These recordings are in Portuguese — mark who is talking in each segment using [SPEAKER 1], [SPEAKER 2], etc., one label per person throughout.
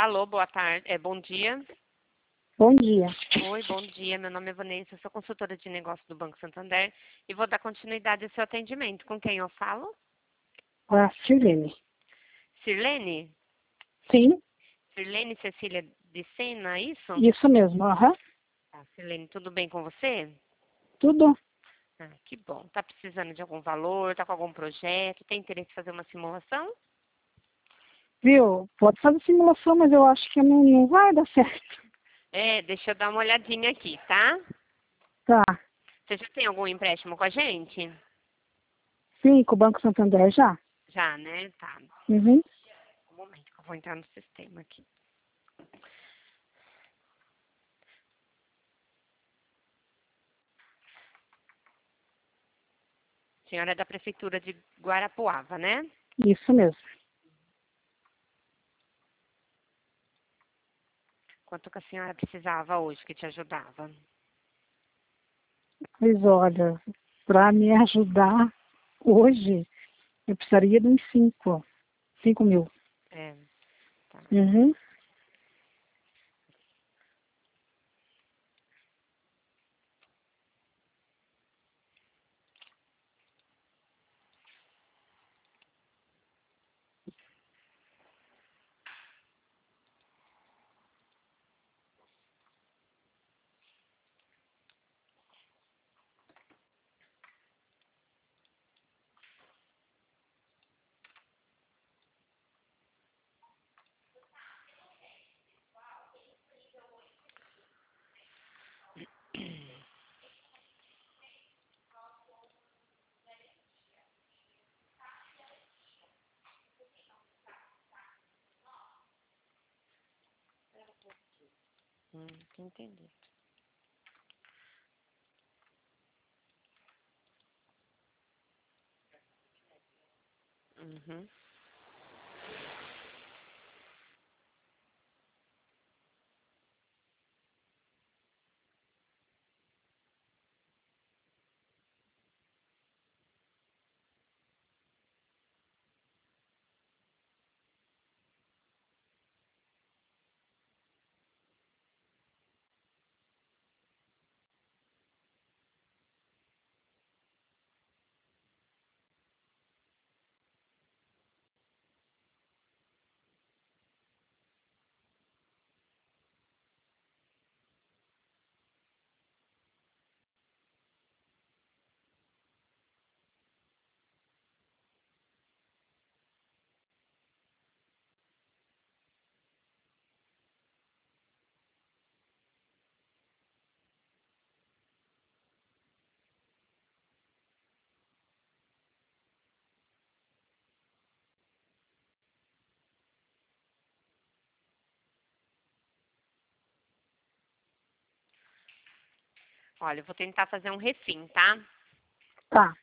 [SPEAKER 1] Alô, boa tarde. Bom dia.
[SPEAKER 2] Bom dia.
[SPEAKER 1] Oi, bom dia. Meu nome é Vanessa, eu sou consultora de negócios do Banco Santander e vou dar continuidade ao seu atendimento. Com quem eu falo?
[SPEAKER 2] A Sirlene.
[SPEAKER 1] Sirlene?
[SPEAKER 2] Sim,
[SPEAKER 1] Sirlene Cecília de Sena, é isso?
[SPEAKER 2] isso mesmo. Aham.
[SPEAKER 1] Tá, Sirlene, tudo bem com você?
[SPEAKER 2] Tudo.
[SPEAKER 1] Ah, que bom. Tá precisando de algum valor? Tá com algum projeto? Tem interesse em fazer uma simulação?
[SPEAKER 2] Viu? Pode fazer simulação, mas eu acho que não vai dar certo.
[SPEAKER 1] Deixa eu dar uma olhadinha aqui, tá?
[SPEAKER 2] Tá.
[SPEAKER 1] Você já tem algum empréstimo com a gente?
[SPEAKER 2] Sim, com o Banco Santander já.
[SPEAKER 1] Já, né? Tá.
[SPEAKER 2] Uhum.
[SPEAKER 1] Um momento que eu vou entrar no sistema aqui. Senhora é da Prefeitura de Guarapuava, né?
[SPEAKER 2] Isso mesmo.
[SPEAKER 1] Quanto que a senhora precisava hoje que te ajudava?
[SPEAKER 2] Pois olha, para me ajudar hoje, eu precisaria de uns 5 mil.
[SPEAKER 1] É, tá.
[SPEAKER 2] Uhum.
[SPEAKER 1] Entendi. Uhum. Olha, eu vou tentar fazer um refim, tá?
[SPEAKER 2] Tá.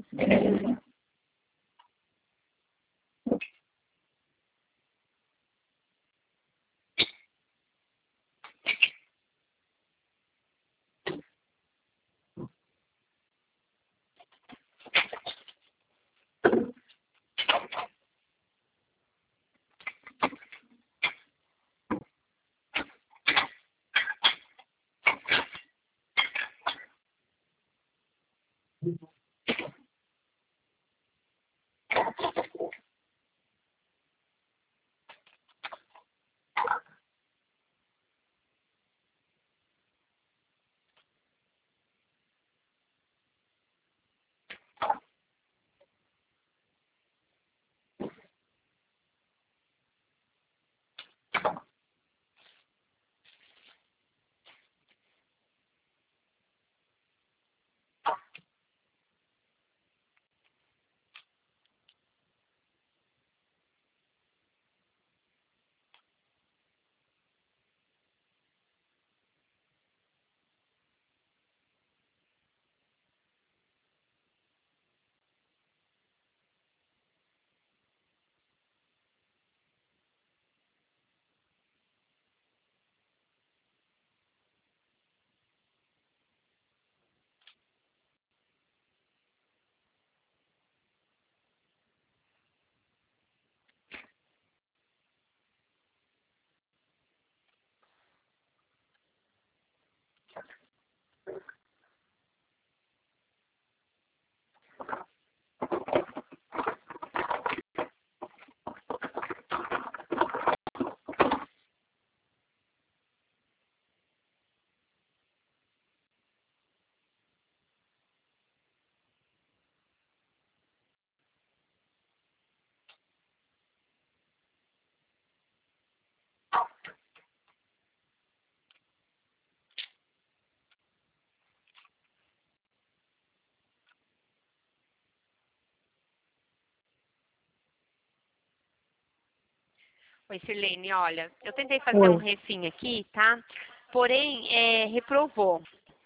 [SPEAKER 1] Oi, Sirlene, olha, eu tentei fazer um
[SPEAKER 2] Oi.
[SPEAKER 1] refim aqui, tá? Porém, reprovou,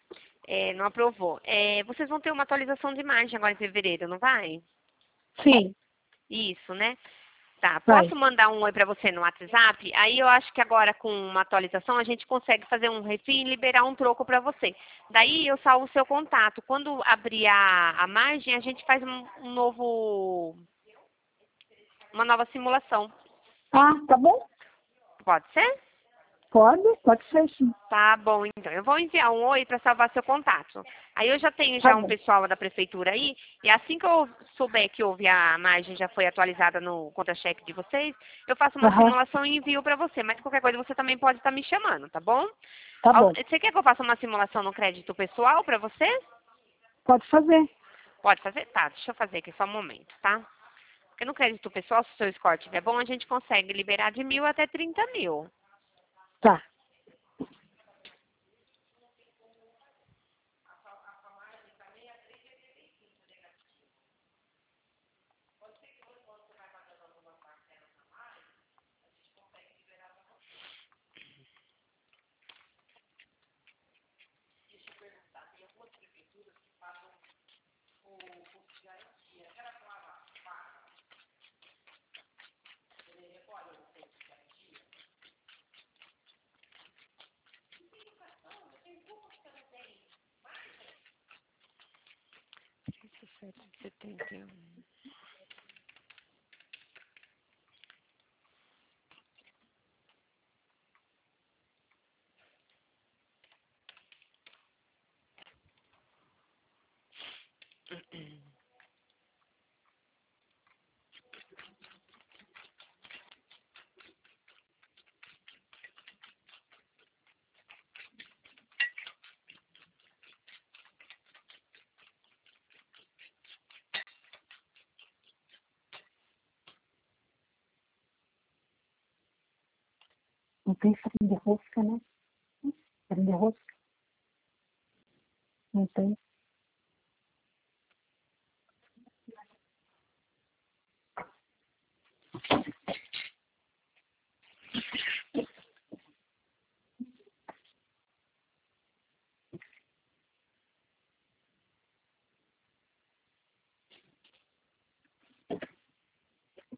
[SPEAKER 1] não aprovou. Vocês vão ter uma atualização de imagem agora em fevereiro, não vai?
[SPEAKER 2] Sim,
[SPEAKER 1] Isso, né? Tá,
[SPEAKER 2] vai.
[SPEAKER 1] posso mandar um oi pra você no WhatsApp? Aí eu acho que agora com uma atualização a gente consegue fazer um refim e liberar um troco pra você. Daí eu salvo o seu contato. Quando abrir a margem, a gente faz uma nova simulação.
[SPEAKER 2] Ah, tá bom?
[SPEAKER 1] Pode ser?
[SPEAKER 2] Pode ser sim.
[SPEAKER 1] Tá bom, então. Eu vou enviar um oi para salvar seu contato. Aí eu já tenho
[SPEAKER 2] Tá
[SPEAKER 1] já um
[SPEAKER 2] bom,
[SPEAKER 1] pessoal da prefeitura aí, e assim que eu souber que houve a margem já foi atualizada no contra-cheque de vocês, eu faço uma
[SPEAKER 2] aham,
[SPEAKER 1] simulação e envio para você. Mas qualquer coisa você também pode estar me chamando, tá bom?
[SPEAKER 2] tá bom.
[SPEAKER 1] Você quer que eu faça uma simulação no crédito pessoal para você?
[SPEAKER 2] Pode fazer.
[SPEAKER 1] Pode fazer? Tá, deixa eu fazer aqui só um momento, tá? Porque no crédito pessoal, se o seu score estiver bom, a gente consegue liberar de 1.000 até 30.000.
[SPEAKER 2] Tá.
[SPEAKER 1] Isso, 771.
[SPEAKER 2] Não tem farinha de rosca, né? Farinha de rosca? Não tem.